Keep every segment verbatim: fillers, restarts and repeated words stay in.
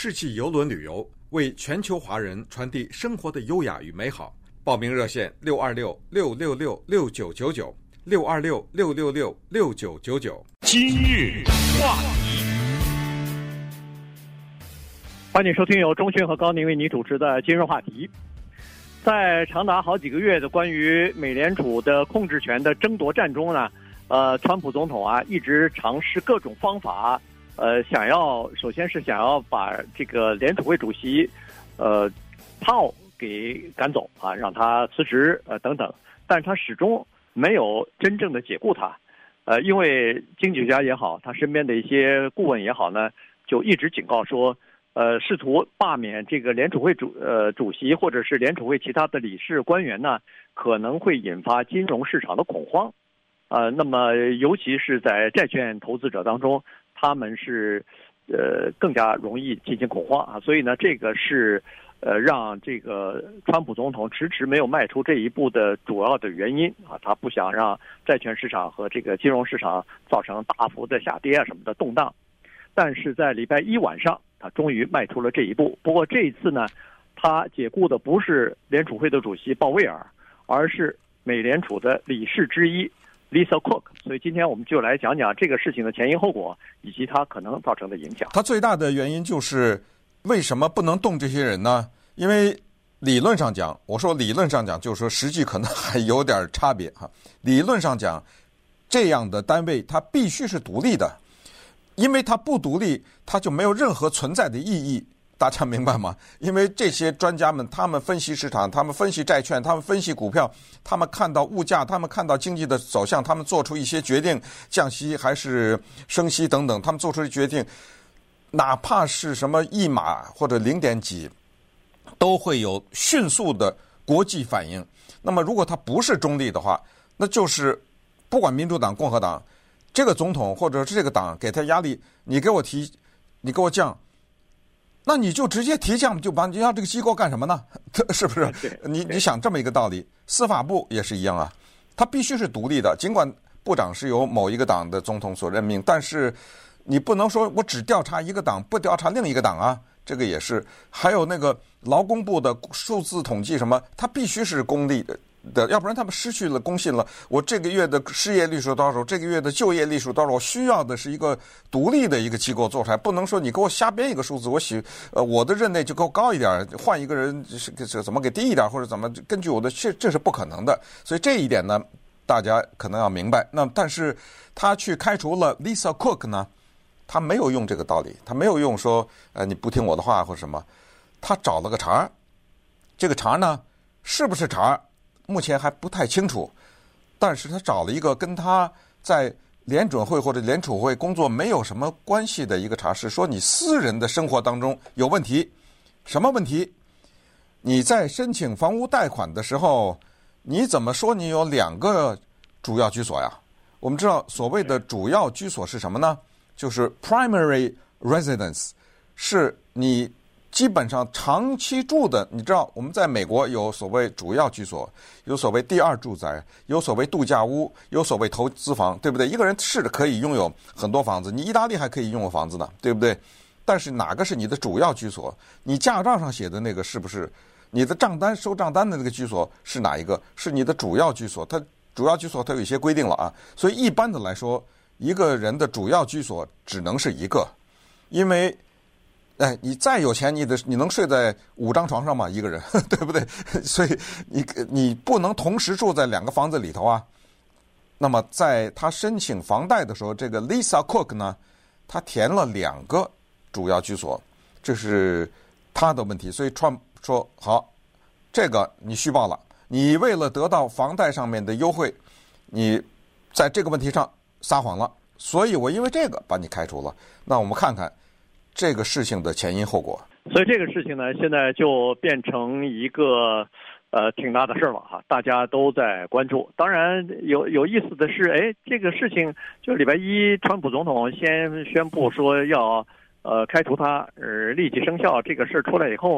世纪邮轮旅游，为全球华人传递生活的优雅与美好。报名热线六二六六六六六九九九六二六六六六六九九九。 今日话题， 欢迎收听由钟迅和高宁为你主持的今日话题。在长达好几个月的关于美联储的控制权的争夺战中呢，呃，川普总统啊一直尝试各种方法，呃，想要首先是想要把这个联储会主席，呃，鲍给赶走啊，让他辞职呃等等，但是他始终没有真正的解雇他，呃，因为经济学家也好，他身边的一些顾问也好呢，就一直警告说。呃，试图罢免这个联储会主呃主席或者是联储会其他的理事官员呢，可能会引发金融市场的恐慌，呃，那么尤其是在债券投资者当中，他们是呃更加容易进行恐慌啊，所以呢，这个是呃让这个川普总统迟迟没有迈出这一步的主要的原因啊，他不想让债券市场和这个金融市场造成大幅的下跌啊什么的动荡，但是在礼拜一晚上。他终于迈出了这一步。不过这一次呢，他解雇的不是联储会的主席鲍威尔，而是美联储的理事之一 Lisa Cook。所以今天我们就来讲讲这个事情的前因后果，以及它可能造成的影响。 它最大的原因就是为什么不能动这些人呢？因为理论上讲，我说理论上讲，就是说实际可能还有点差别哈。理论上讲，这样的单位它必须是独立的。因为它不独立，它就没有任何存在的意义，大家明白吗？因为这些专家们，他们分析市场，他们分析债券，他们分析股票，他们看到物价，他们看到经济的走向，他们做出一些决定，降息还是升息等等，他们做出的决定，哪怕是什么一码或者零点几，都会有迅速的国际反应。那么如果它不是中立的话，那就是不管民主党、共和党。这个总统或者是这个党给他压力，你给我提，你给我降，那你就直接提降，就把你要这个机构干什么呢？是不是？你你想这么一个道理，司法部也是一样啊，它必须是独立的，尽管部长是由某一个党的总统所任命，但是你不能说我只调查一个党，不调查另一个党啊，这个也是。还有那个劳工部的数字统计什么，它必须是公立的。的，要不然他们失去了公信了。我这个月的失业率数多少？这个月的就业率数多少？我需要的是一个独立的一个机构做出来，不能说你给我瞎编一个数字，我喜呃我的任内就够高一点，换一个人是怎么给低一点，或者怎么根据我的这这是不可能的。所以这一点呢，大家可能要明白。那但是他去开除了 Lisa Cook 呢，他没有用这个道理，他没有用说呃你不听我的话或者什么，他找了个茬，这个茬呢是不是茬？目前还不太清楚，但是他找了一个跟他在联准会或者联储会工作没有什么关系的一个茬，是说你私人的生活当中有问题。什么问题？你在申请房屋贷款的时候，你怎么说你有两个主要居所呀？我们知道所谓的主要居所是什么呢？就是 primary residence， 是你基本上长期住的。你知道我们在美国有所谓主要居所，有所谓第二住宅，有所谓度假屋，有所谓投资房，对不对？一个人是可以拥有很多房子，你意大利还可以拥有房子呢，对不对？但是哪个是你的主要居所？你驾照上写的那个是不是你的账单收账单的那个居所是哪一个？是你的主要居所。它主要居所它有一些规定了啊，所以一般的来说，一个人的主要居所只能是一个，因为哎，你再有钱，你的你能睡在五张床上吗？一个人，对不对？所以你你不能同时住在两个房子里头啊。那么在他申请房贷的时候，这个 Lisa Cook 呢，他填了两个主要居所，这是他的问题。所以 Trump 说好，这个你虚报了，你为了得到房贷上面的优惠，你在这个问题上撒谎了，所以我因为这个把你开除了。那我们看看这个事情的前因后果。 所以这个事情呢，现在就变成一个呃挺大的事了哈，大家都在关注。当然有有意思的是，哎，这个事情就礼拜一，川普总统先宣布说要呃开除他，呃立即生效。这个事出来以后，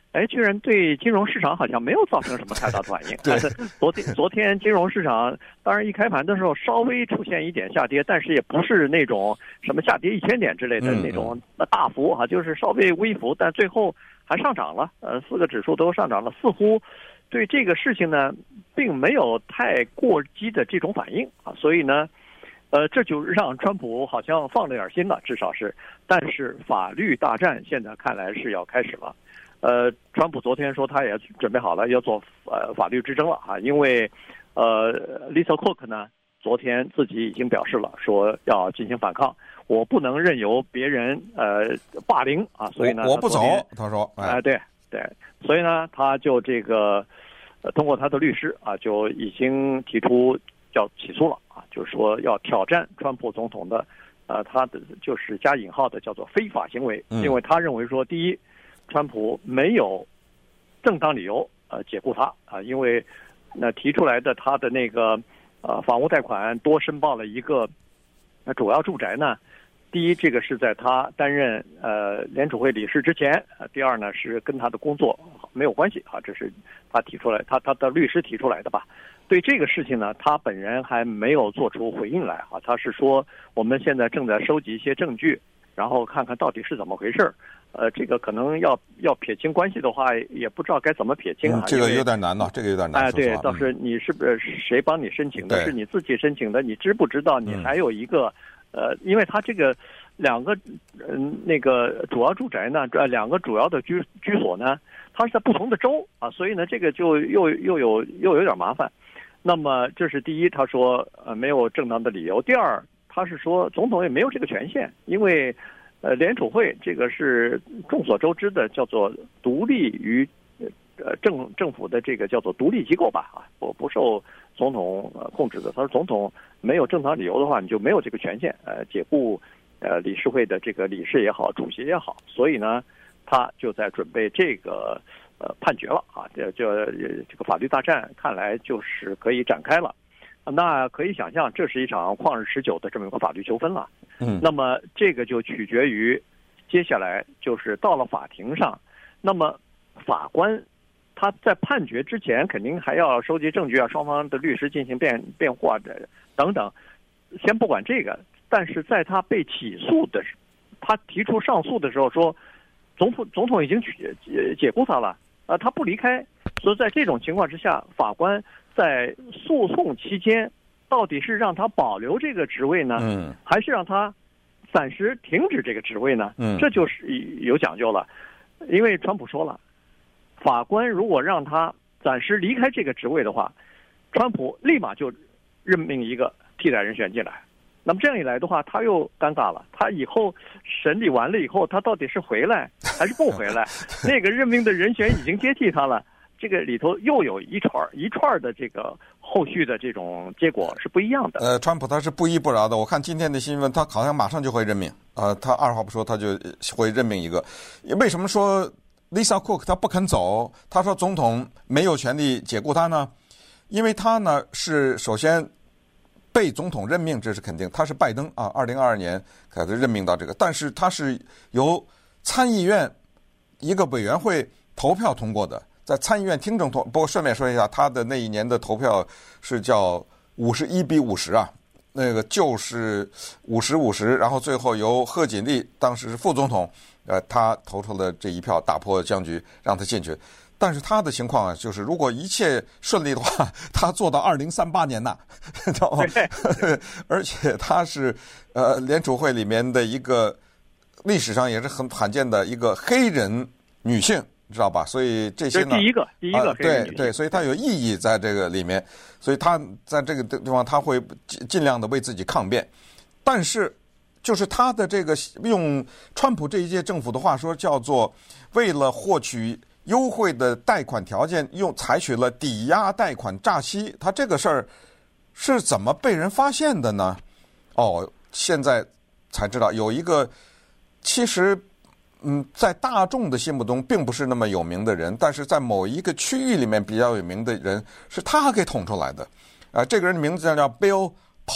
哎，居然对金融市场好像没有造成什么太大的反应。 对， 昨天昨天金融市场当然一开盘的时候稍微出现一点下跌，但是也不是那种什么下跌一千点之类的那种大幅哈，就是稍微微幅，但最后还上涨了。呃，四个指数都上涨了，似乎对这个事情呢，并没有太过激的这种反应啊，所以呢。呃，这就让川普好像放了点心了，至少是。但是法律大战现在看来是要开始了。呃，川普昨天说他也准备好了要做呃法律之争了啊，因为呃 Lisa Cook 呢昨天自己已经表示了，说要进行反抗，我不能任由别人呃霸凌啊，所以呢我, 我不走，他说， 哎、呃，对对，所以呢他就这个呃通过他的律师啊就已经提出要起诉了。就是说要挑战川普总统的，呃，他的就是加引号的叫做非法行为，因为他认为说，第一，川普没有正当理由呃解雇他啊、呃，因为那提出来的他的那个呃房屋贷款多申报了一个呃主要住宅呢，第一，这个是在他担任呃联储会理事之前，呃，第二呢是跟他的工作没有关系啊，这是他提出来，他他的律师提出来的吧。对这个事情呢，他本人还没有做出回应来啊。他是说，我们现在正在收集一些证据，然后看看到底是怎么回事。呃，这个可能要要撇清关系的话，也不知道该怎么撇清啊。 嗯、这个有点难呢，这个有点难。 哎，对，倒是你是不是谁帮你申请的？是你自己申请的？你知不知道？你还有一个、嗯、呃，因为他这个两个嗯、呃、那个主要住宅呢，呃两个主要的居居所呢，它是在不同的州啊，所以呢，这个就又又有又有点麻烦。那么这是第一，他说呃没有正当的理由。第二，他是说总统也没有这个权限，因为呃联储会这个是众所周知的叫做独立于呃政政府的这个叫做独立机构吧啊，不不受总统呃控制的。他说总统没有正当理由的话，你就没有这个权限呃解雇呃理事会的这个理事也好，主席也好。所以呢，他就在准备这个。呃，判决了啊，这就这个法律大战看来就是可以展开了。那可以想象，这是一场旷日持久的这么一个法律纠纷了。 嗯， 那么这个就取决于接下来就是到了法庭上，那么法官他在判决之前肯定还要收集证据啊，双方的律师进行辩辩护啊等等。先不管这个，但是在他被起诉的时候，他提出上诉的时候说，总统总统已经解解雇他了。啊，他不离开，所以在这种情况之下，法官在诉讼期间，到底是让他保留这个职位呢， 嗯， 还是让他暂时停止这个职位呢？ 嗯， 这就是有讲究了，因为川普说了，法官如果让他暂时离开这个职位的话，川普立马就任命一个替代人选进来。那么这样一来的话，他又尴尬了。他以后审理完了以后，他到底是回来还是不回来？那个任命的人选已经接替他了，这个里头又有一串一串的这个后续的这种结果是不一样的。 呃，川普他是不依不饶的。我看今天的新闻，他好像马上就会任命。呃，他二话不说，他就会任命一个。为什么说 Lisa Cook 他不肯走？他说总统没有权利解雇他呢？因为他呢是首先。被总统任命，这是肯定。他是拜登啊，二零二二年开始任命到这个，但是他是由参议院一个委员会投票通过的，在参议院听证通。不过顺便说一下，他的那一年的投票是叫五十一比五十啊，那个就是五十五十，然后最后由贺锦丽当时是副总统，呃，他投出了这一票，打破僵局，让他进去。但是他的情况啊，就是如果一切顺利的话，他做到二零三八年呐，知道吗？而且他是呃联储会里面的一个历史上也是很罕见的一个黑人女性，知道吧？所以这些呢， 第一个第一个黑人女性、 呃、对对，所以他有意义在这个里面，所以他在这个地方他会尽量的为自己抗辩，但是就是他的这个用川普这一届政府的话说，叫做为了获取。优惠的贷款条件用采取了抵押贷款诈欺，他这个事儿是怎么被人发现的呢？哦，现在才知道有一个其实嗯在大众的心目中并不是那么有名的人，但是在某一个区域里面比较有名的人是他给捅出来的。啊、呃，这个人的名字叫 Bill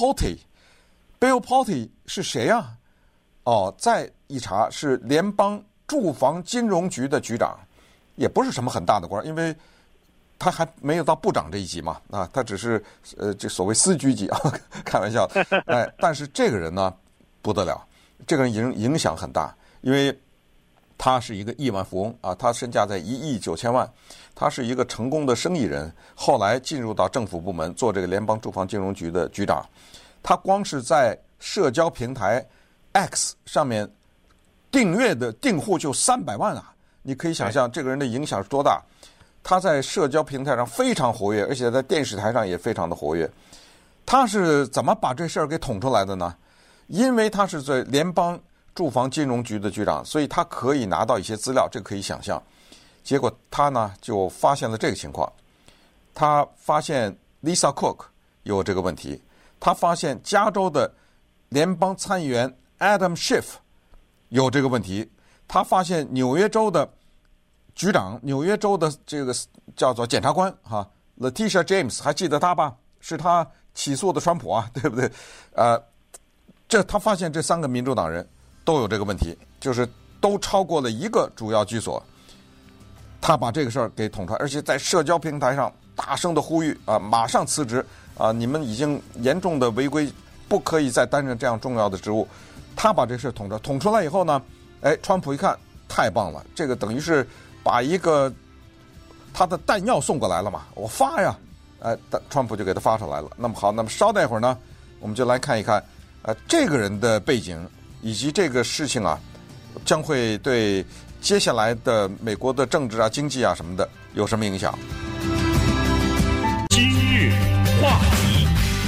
Pulte。Bill Pulte 是谁啊？哦，再一查是联邦住房金融局的局长。 也不是什么很大的官，因为他还没有到部长这一级嘛，啊，他只是呃这所谓司局级啊，开玩笑，哎，但是这个人呢不得了，这个人影影响很大，因为他是一个亿万富翁啊，他身价在一亿九千万，他是一个成功的生意人，后来进入到政府部门做这个联邦住房金融局的局长，他光是在社交平台 X 上面订阅的订户就三百万啊，你可以想象这个人的影响是多大。他在社交平台上非常活跃，而且在电视台上也非常的活跃。他是怎么把这事儿给捅出来的呢？因为他是在联邦住房金融局的局长，所以他可以拿到一些资料，这个可以想象。结果他呢就发现了这个情况，他发现 Lisa Cook 有这个问题，他发现加州的联邦参议员 Adam Schiff 有这个问题，他发现纽约州的局长，纽约州的这个叫做检察官哈 Letitia James， 还记得他吧？是他起诉的川普啊，对不对？呃，这他发现这三个民主党人都有这个问题，就是都超过了一个主要居所。他把这个事儿给捅出来，而且在社交平台上大声的呼吁啊，马上辞职啊！你们已经严重的违规，不可以再担任这样重要的职务。他把这事捅出来，捅出来以后呢，哎，川普一看，太棒了，这个等于是把一个他的弹药送过来了嘛，我发呀，哎，川普就给他发出来了。那么好，那么稍待会儿呢，我们就来看一看，呃，这个人的背景以及这个事情啊，将会对接下来的美国的政治啊、经济啊什么的有什么影响？ 今日话题，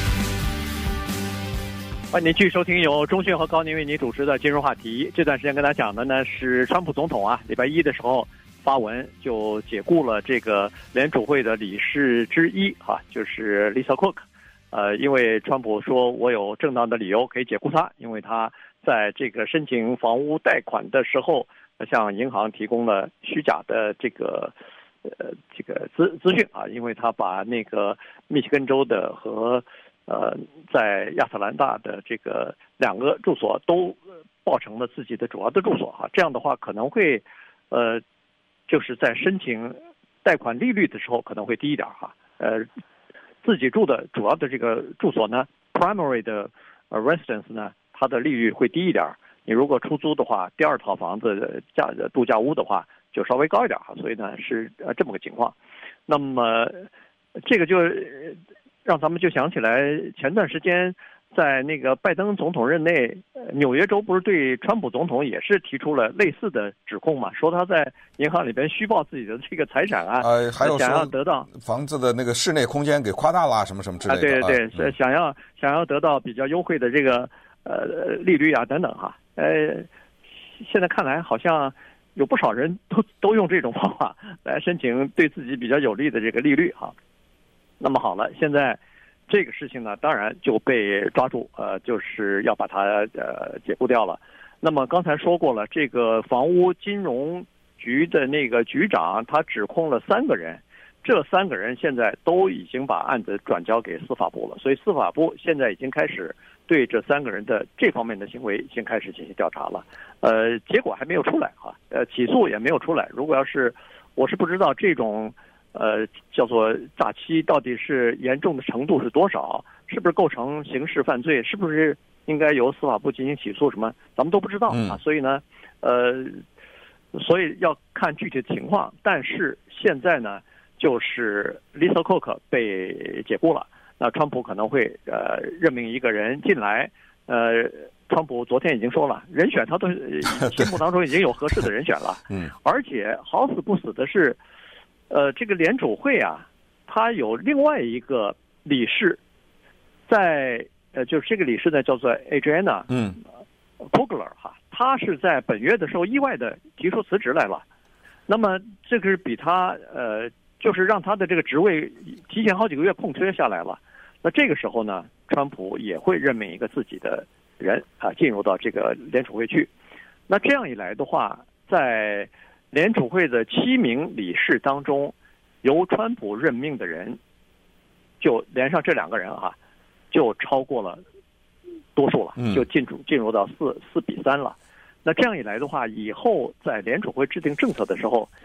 欢迎您继续收听由钟迅和高宁为您主持的金融话题。这段时间跟大家讲的呢是川普总统啊，礼拜一的时候发文就解雇了这个联储会的理事之一啊，就是 Lisa Cook。呃，因为川普说我有正当的理由可以解雇他，因为他在这个申请房屋贷款的时候，向银行提供了虚假的这个呃这个资资讯啊，因为他把那个密西根州的和呃在亚特兰大的这个两个住所都报成了自己的主要的住所啊，这样的话可能会呃就是在申请贷款利率的时候可能会低一点哈，呃自己住的主要的这个住所呢 ，primary 的 residence 呢，它的利率会低一点。你如果出租的话，第二套房子价度假屋的话，就稍微高一点哈。所以呢，是呃这么个情况。那么这个就让咱们就想起来，前段时间在那个拜登总统任内，纽约州不是对川普总统也是提出了类似的指控嘛？说他在银行里边虚报自己的这个财产啊， 呃，还有想要得到房子的那个室内空间给夸大啦，什么什么之类的。 啊，对对对， 嗯、 想要想要得到比较优惠的这个呃利率啊等等哈。呃，现在看来好像有不少人都都用这种方法来申请对自己比较有利的这个利率哈。那么好了，现在这个事情呢，当然就被抓住，呃，就是要把它呃解雇掉了。那么刚才说过了，这个房屋金融局的那个局长，他指控了三个人，这三个人现在都已经把案子转交给司法部了，所以司法部现在已经开始对这三个人的这方面的行为已经开始进行调查了。呃，结果还没有出来哈，呃，起诉也没有出来。如果要是，我是不知道这种。呃，叫做诈欺到底是严重的程度是多少？是不是构成刑事犯罪？是不是应该由司法部进行起诉？什么，咱们都不知道啊。所以呢，呃，所以要看具体的情况。但是现在呢，就是 Lisa Cook 被解雇了，那川普可能会呃任命一个人进来。呃，川普昨天已经说了，人选他都心目当中已经有合适的人选了。嗯，而且好死不死的是。呃，这个联储会啊，它有另外一个理事，在呃，就是这个理事呢叫做 Adriana 嗯 Kugler 哈，他是在本月的时候意外的提出辞职来了。那么这个是比他呃，就是让他的这个职位提前好几个月空缺下来了。那这个时候呢，川普也会任命一个自己的人啊，进入到这个联储会去。那这样一来的话，在联储会的七名理事当中，由川普任命的人，就连上这两个人啊，就超过了多数了，就进入进入到四四比三了。那这样一来的话，以后在联储会制定政策的时候，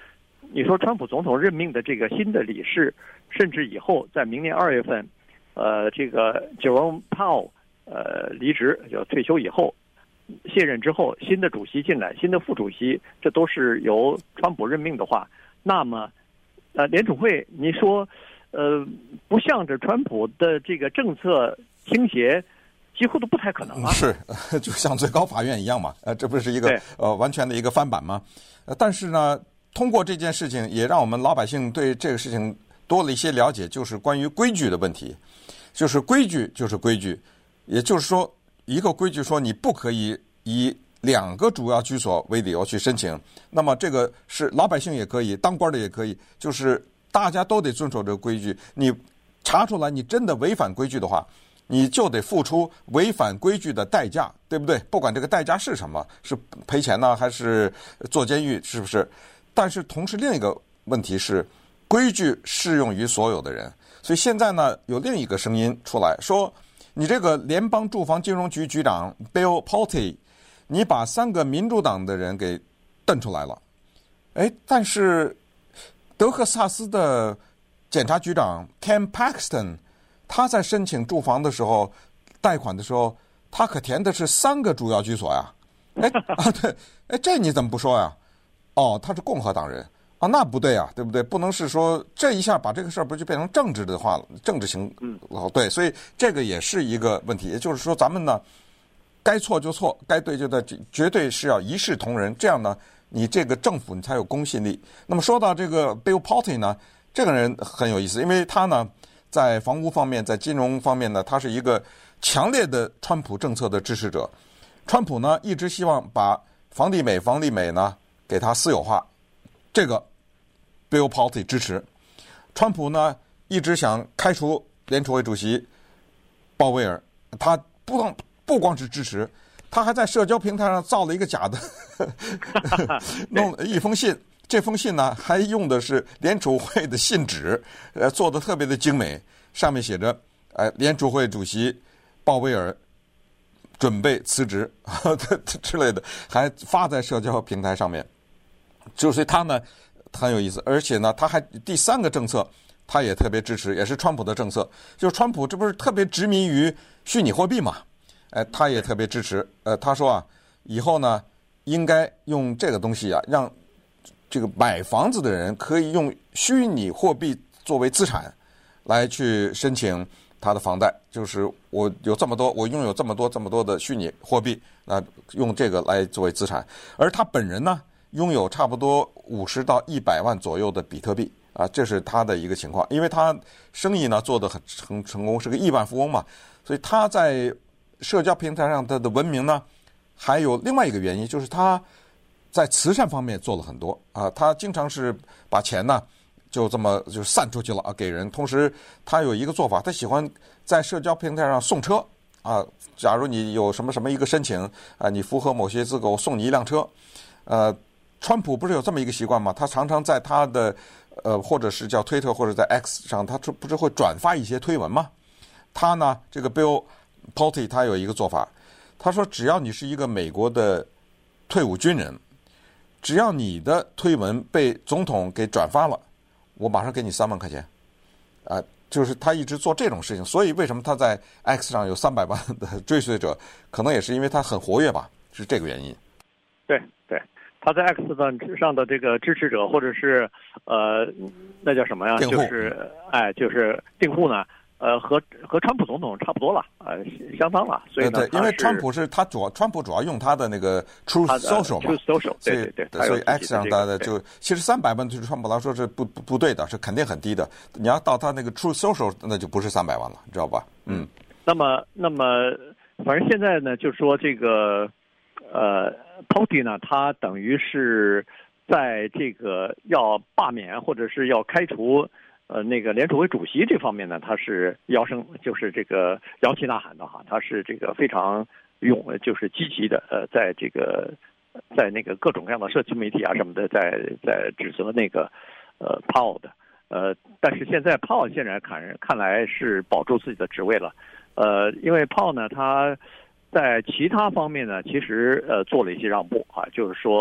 你说川普总统任命的这个新的理事，甚至以后在明年二月份，呃，这个 Jerome Powell 呃离职就退休以后，卸任之后，新的主席进来，新的副主席，这都是由川普任命的话，那么，呃，联储会你说，呃，不向着川普的这个政策倾斜，几乎都不太可能啊。 是，就像最高法院一样嘛，呃，这不是一个呃完全的一个翻版吗？呃，但是呢，通过这件事情，也让我们老百姓对这个事情多了一些了解，就是关于规矩的问题。就是规矩就是规矩，也就是说，一个规矩说你不可以以两个主要居所为理由去申请，那么这个是老百姓也可以，当官的也可以，就是大家都得遵守这个规矩。你查出来你真的违反规矩的话，你就得付出违反规矩的代价，对不对？不管这个代价是什么，是赔钱呢，还是坐监狱，是不是？但是同时另一个问题是，规矩适用于所有的人。所以现在呢，有另一个声音出来说，你这个联邦住房金融局局长 Bill Pulte， 你把三个民主党的人给瞪出来了。哎，但是德克萨斯的检察局长 Ken Paxton，他在申请住房的时候，贷款的时候，他可填的是三个主要居所呀。哎啊，对，哎，这你怎么不说呀？哦，他是共和党人啊，那不对啊，对不对？不能是说这一下把这个事儿不就变成政治的话了，政治性，嗯，对，所以这个也是一个问题。也就是说，咱们呢，该错就错，该对就对，绝对是要一视同仁，这样呢，你这个政府你才有公信力。那么说到这个 Bill Pulte 呢，这个人很有意思，因为他呢，在房屋方面，在金融方面呢，他是一个强烈的川普政策的支持者。川普呢，一直希望把房地美、房地美呢给他私有化，这个 Bill Pulte 支持。川普呢，一直想开除联储会主席鲍威尔，他不光不光是支持，他还在社交平台上造了一个假的，弄了一封信。这封信呢，还用的是联储会的信纸，呃，做的特别的精美，上面写着，呃，联储会主席鲍威尔准备辞职之类的，还发在社交平台上面。就是他呢很有意思，而且呢，他还第三个政策，他也特别支持，也是川普的政策，就是川普这不是特别执迷于虚拟货币嘛，哎，他也特别支持。呃，他说啊，以后呢，应该用这个东西啊，让这个买房子的人可以用虚拟货币作为资产来去申请他的房贷，就是我有这么多，我拥有这么多这么多的虚拟货币，那用这个来作为资产。而他本人呢，拥有差不多五十到一百万左右的比特币啊，这是他的一个情况。因为他生意呢做得很成成功，是个亿万富翁嘛，所以他在社交平台上他的闻名呢，还有另外一个原因，就是他在慈善方面做了很多啊，他经常是把钱呢就这么就散出去了啊，给人。同时他有一个做法，他喜欢在社交平台上送车啊，假如你有什么什么一个申请啊，你符合某些资格，我送你一辆车。呃，川普不是有这么一个习惯吗？他常常在他的呃或者是叫推特或者在 X 上，他不是会转发一些推文吗？他呢，这个 Bill Pulte 他有一个做法，他说只要你是一个美国的退伍军人，只要你的推文被总统给转发了，我马上给你三万块钱，啊、呃，就是他一直做这种事情。所以为什么他在 X 上有三百万的追随者，可能也是因为他很活跃吧，是这个原因。 对对，他在 X 上的这个支持者，或者是呃，那叫什么呀？就是哎，就是订户呢。呃，和和川普总统差不多了，呃，相当了。所以呢， 对，因为川普是他主要，川普主要用他的那个 Truth Social 嘛 ，Truth Social， 对对对，所以 X 上他的就其实三百万对川普来说是不不不对的，是肯定很低的。你要到他那个 Truth Social， 那就不是三百万了，你知道吧？嗯。 那么，那么，反正现在呢，就是说这个呃 ，Pulte 呢，他等于是在这个要罢免或者是要开除。呃，那个联储会主席这方面呢，他是摇声，就是这个摇旗呐喊的哈，他是这个非常勇，就是积极的，呃，在这个在那个各种各样的社区媒体啊什么的，在在指责那个呃 Powell 的，呃，但是现在 Powell 现在看看来是保住自己的职位了，呃，因为 Powell 呢，他在其他方面呢，其实呃做了一些让步啊，就是说。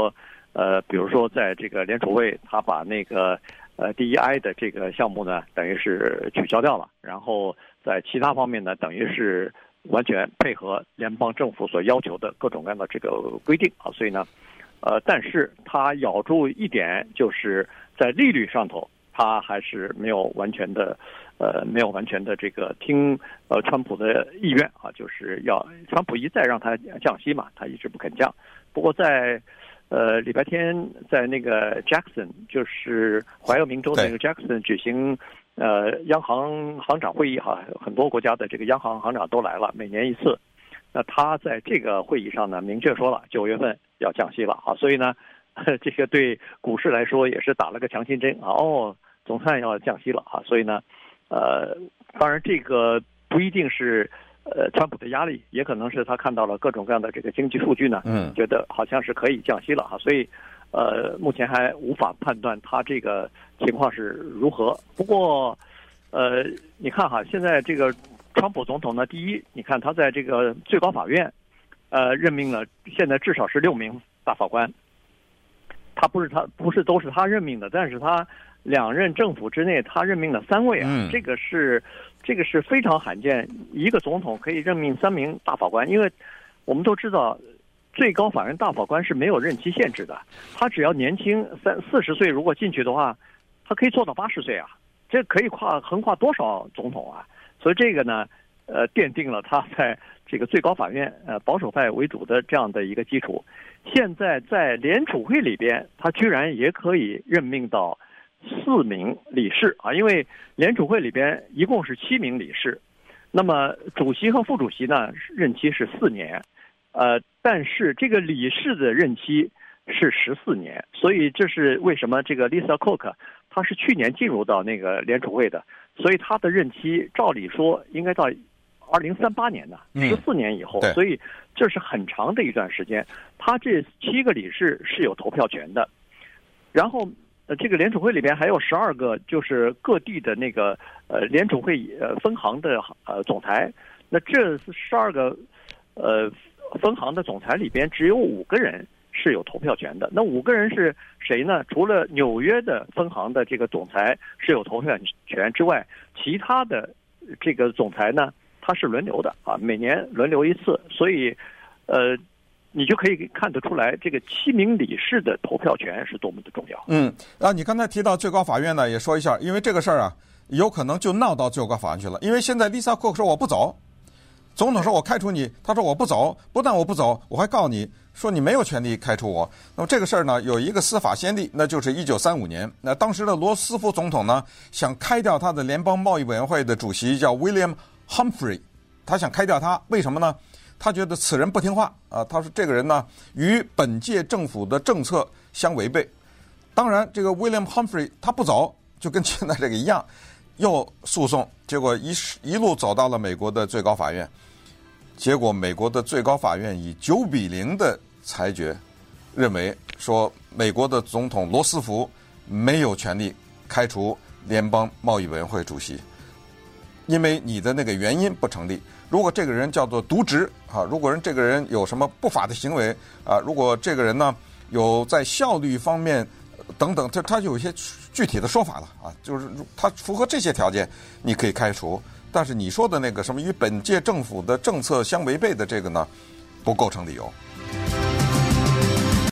呃，比如说在这个联储会，他把那个呃 D E I 的这个项目呢，等于是取消掉了，然后在其他方面呢，等于是完全配合联邦政府所要求的各种各样的这个规定啊，所以呢，呃，但是它咬住一点，就是在利率上头，它还是没有完全的，呃，没有完全的这个听呃川普的意愿啊，就是要川普一再让他降息嘛，他一直不肯降。不过在呃礼拜天在那个 Jackson， 就是怀俄明州的那个 Jackson 举行。呃，央行行长会议哈，很多国家的这个央行行长都来了，每年一次。那他在这个会议上呢，明确说了九月份要降息了啊，所以呢，这个对股市来说也是打了个强心针啊。哦，总算要降息了啊，所以呢，呃，当然这个不一定是呃川普的压力，也可能是他看到了各种各样的这个经济数据呢，嗯，觉得好像是可以降息了啊，所以。呃，目前还无法判断他这个情况是如何。不过，呃，你看哈，现在这个川普总统呢，第一，你看他在这个最高法院，呃，任命了现在至少是六名大法官。他不是他不是都是他任命的，但是他两任政府之内他任命了三位啊，嗯、这个是这个是非常罕见，一个总统可以任命三名大法官，因为我们都知道。最高法院大法官是没有任期限制的，他只要年轻三四十岁，如果进去的话，他可以做到八十岁啊，这可以跨横跨多少总统啊？所以这个呢，呃，奠定了他在这个最高法院呃保守派为主的这样的一个基础。现在在联储会里边，他居然也可以任命到四名理事啊，因为联储会里边一共是七名理事，那么主席和副主席呢任期是四年。呃，但是这个理事的任期是十四年，所以这是为什么这个 Lisa Cook 她是去年进入到那个联储会的，所以她的任期照理说应该到二零三八年的十四年以后， 嗯、 所以这是很长的一段时间。他这七个理事是有投票权的，然后呃，这个联储会里边还有十二个就是各地的那个呃联储会呃分行的呃总裁，那这十二个呃。分行的总裁里边只有五个人是有投票权的，那五个人是谁呢？除了纽约的分行的这个总裁是有投票权之外，其他的这个总裁呢，他是轮流的啊，每年轮流一次，所以，呃，你就可以看得出来，这个七名理事的投票权是多么的重要。 嗯，啊，你刚才提到最高法院呢，也说一下，因为这个事儿啊，有可能就闹到最高法院去了，因为现在 Lisa Cook 说我不走。总统说我开除你，他说我不走，不但我不走，我还告你说你没有权利开除我。那么这个事儿呢，有一个司法先例，那就是一九三五年，那当时的罗斯福总统呢，想开掉他的联邦贸易委员会的主席叫 William Humphrey， 他想开掉他，为什么呢？他觉得此人不听话啊，他说这个人呢与本届政府的政策相违背。当然，这个 William Humphrey 他不走，就跟现在这个一样，又诉讼，结果一一路走到了美国的最高法院。结果，美国的最高法院以九比零的裁决，认为说美国的总统罗斯福没有权利开除联邦贸易委员会主席，因为你的那个原因不成立。如果这个人叫做渎职啊，如果人这个人有什么不法的行为啊，如果这个人呢有在效率方面等等，这他就有一些具体的说法了啊，就是他符合这些条件，你可以开除。但是你说的那个什么与本届政府的政策相违背的这个呢，不构成理由。